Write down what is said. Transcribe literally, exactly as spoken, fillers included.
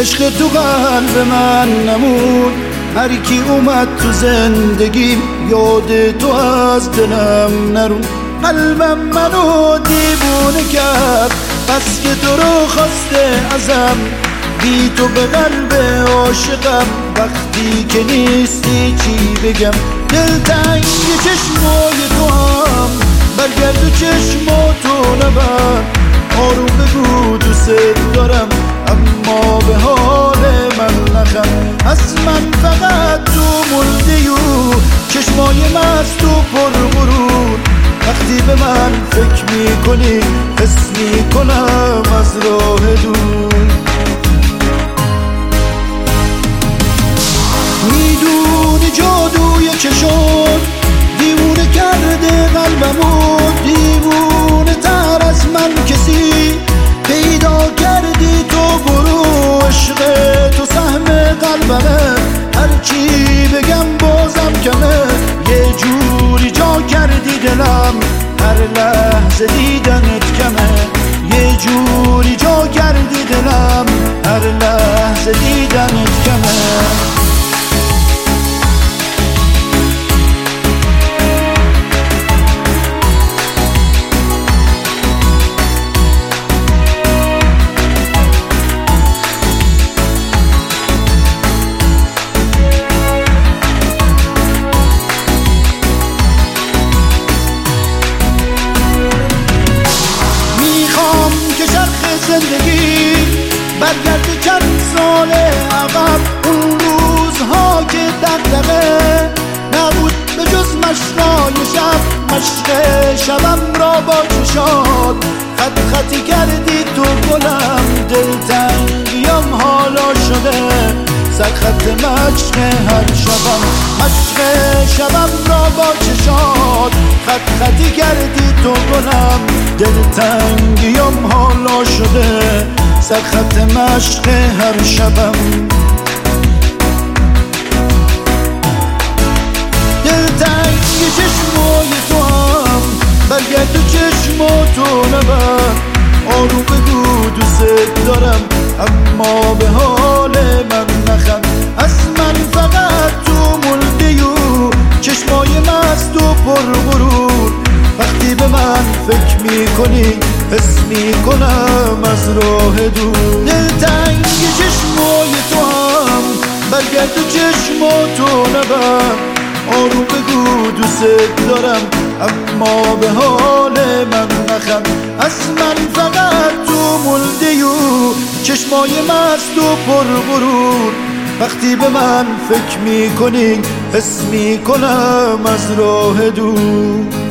عشق تو قلب من نمون، هر کی اومد تو زندگی یاد تو از دلم نرون. قلبم منو دیوونه کرد بس که تو رو خواسته ازم، بی تو به قلب عاشقم وقتی که نیستی چی بگم. دلتنگ چشمای تو هم برگرد و چشماتو نبر، آروم بگو دوست دارم اما به حال من نخم. از من فقط تو مونده و چشمای مست و پر غرور، وقتی به من فکر میکنی حس میکنم از راه دور. میدونی جادوی چشات دیوونه کرده قلبمو، دیوونه تر از من کسی پیدا کردی تو. برو عشق تو سهم قلبمه، هرچی بگم بازم کمه. یه جوری جا کردی دلم هر لحظه دیدنت کمه، یه جوری جا کردی دلم هر لحظه دیدنت کمه. زندگی برگرد چند سال عقب، اون روزها که دغدغه نبود به جز مشقای شب. مشق شبم را با چشات خط خطی کردی تو گلم، دلتنگیم حالا شده سرخط مشق هر شبم. مشق شبم را با چشات خط خطی کردی تو گلم، دلتنگیم حالا شده سرخط مشق هر شبم. دلتنگ چشمای تو هم برگرد و چشماتو نبر، آروم بگو دوست دارم اما به حال من نخند. از من فقط تو مونده و چشمای مست و پر غرور، وقتی به من فکر میکنی حس میکنم از راه دور. دلتنگ چشمای تو هم برگرد و چشماتو نبر، آروم بگو دوست دارم اما به حال من نخند. از من فقط تو مونده و چشمای مست و پر غرور، وقتی به من فکر میکنی حس میکنم از راه دور.